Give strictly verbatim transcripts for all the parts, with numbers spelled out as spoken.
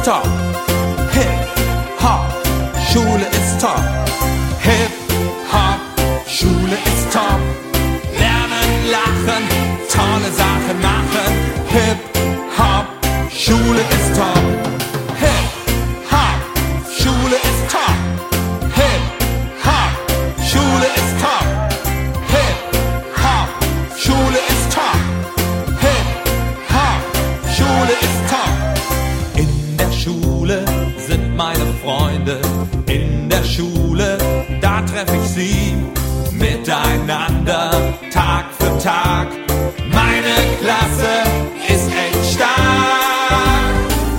top. Hip-Hop, Schule ist top. Hip-Hop, Schule ist top. Lernen, lachen, tolle Sachen machen. Hip-Hop, Schule ist top. Hip-Hop, Schule ist top. Hip-Hop, Schule ist top. Hip-Hop, Schule ist top. Hip-Hop, Schule ist top. In der Schule sind meine Freunde. In der Schule, da treffe ich sie. Miteinander, Tag für Tag. Meine Klasse ist echt stark.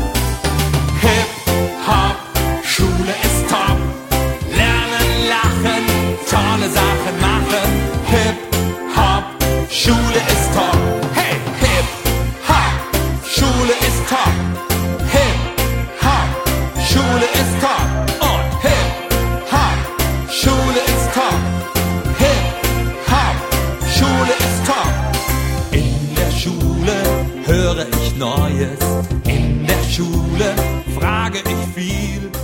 Hip-Hop, Schule ist top. Lernen, lachen, tolle Sachen machen. Hip-Hop, Schule ist top. Hey, Hip-Hop, Schule ist top. Hip-Hop, Schule ist top. Und Hip-Hop, Schule ist top. Hip-Hop, Schule ist top. In der Schule höre ich Neues. In der Schule frage ich viel.